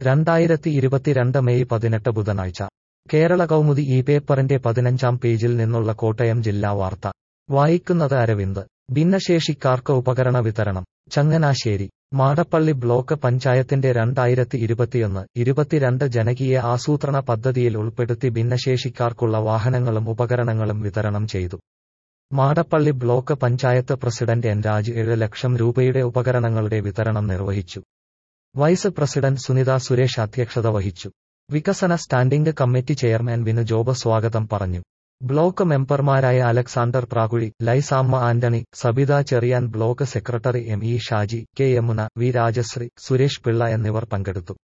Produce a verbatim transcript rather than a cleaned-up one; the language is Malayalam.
രണ്ടായിരത്തി ഇരുപത്തിരണ്ട് മെയ് പതിനെട്ട് ബുധനാഴ്ച കേരള കൗമുദി ഈ പേപ്പറിന്റെ പതിനഞ്ചാം പേജിൽ നിന്നുള്ള കോട്ടയം ജില്ലാ വാർത്ത വായിക്കുന്നത് അരവിന്ദ്. ഭിന്നശേഷിക്കാർക്ക് ഉപകരണ വിതരണം. ചങ്ങനാശ്ശേരി മാടപ്പള്ളി ബ്ലോക്ക് പഞ്ചായത്തിന്റെ രണ്ടായിരത്തി ഇരുപത്തിയൊന്ന് ഇരുപത്തിരണ്ട് ജനകീയ ആസൂത്രണ പദ്ധതിയിൽ ഉൾപ്പെടുത്തി ഭിന്നശേഷിക്കാർക്കുള്ള വാഹനങ്ങളും ഉപകരണങ്ങളും വിതരണം ചെയ്തു. Madappally block panchayat president N Raj ഏഴ് ലക്ഷം രൂപയുടെ ഉപകരണങ്ങളുടെ വിതരണം നിർവഹിച്ചു. വൈസ് പ്രസിഡന്റ് സുനിത സുരേഷ് അധ്യക്ഷത വഹിച്ചു. വികസന standing committee chairman Vinu Job സ്വാഗതം പറഞ്ഞു. ബ്ലോക്ക് മെമ്പർമാരായ Alexander Prakuzhi, Lisamma Antony, Sabitha Cherian, block secretary M E Shaji, K Yamuna, V Rajasree, Suresh Pillai എന്നിവർ പങ്കെടുത്തു.